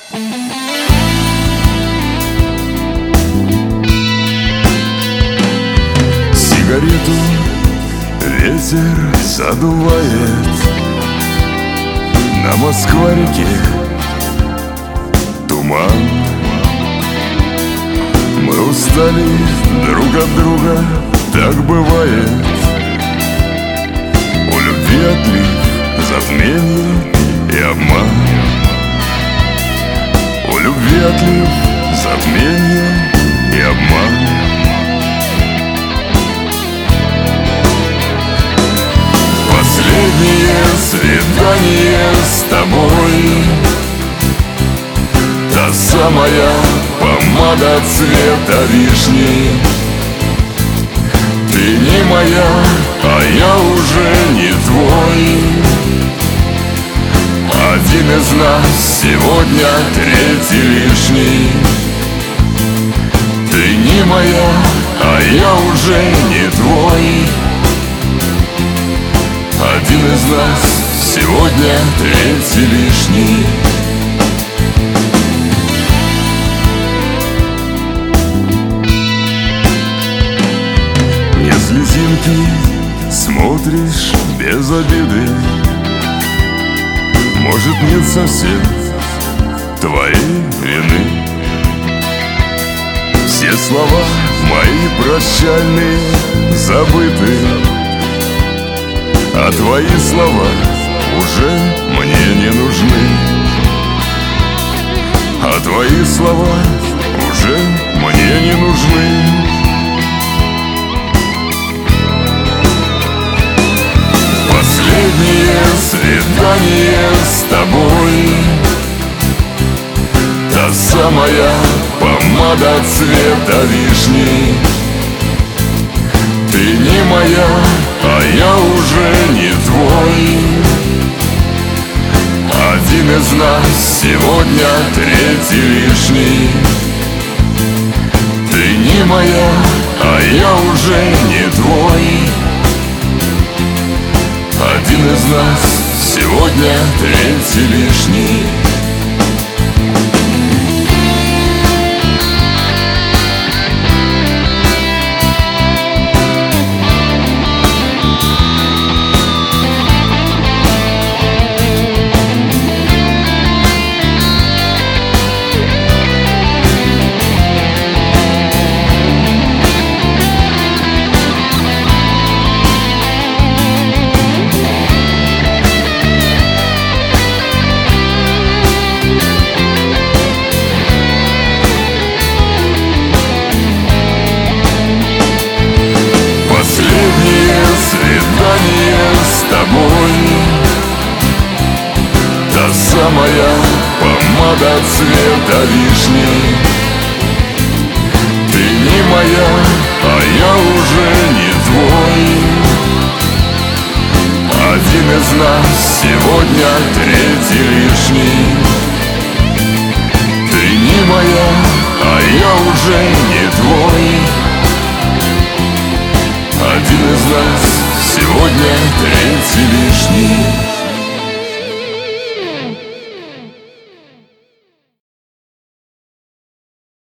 Сигарету ветер задувает, на Москва-реке туман. Мы устали друг от друга, так бывает. У любви отлив, затмение и обман. У любви отлив, затмение и обман. Последнее свидание с тобой, та самая помада цвета вишни. Ты не моя, а я уже не твой. Один из нас сегодня третий лишний. Ты не моя, а я уже не твой. Один из нас сегодня третий лишний. Не слезинки, смотришь без обиды. Может, нет совсем твоей вины. Все слова мои прощальные забыты, а твои слова уже мне не нужны. А твои слова уже мне не нужны. Последнее свидание с тобой, та самая помада цвета вишни. Ты не моя, а я уже не твой. Один из нас сегодня третий лишний. Ты не моя, а я уже не твой. Один из нас сегодня третий лишний. Свидание с тобой, та самая помада цвета вишни. Ты не моя, а я уже не твой. Один из нас сегодня третий лишний. Ты не моя, а я уже не твой.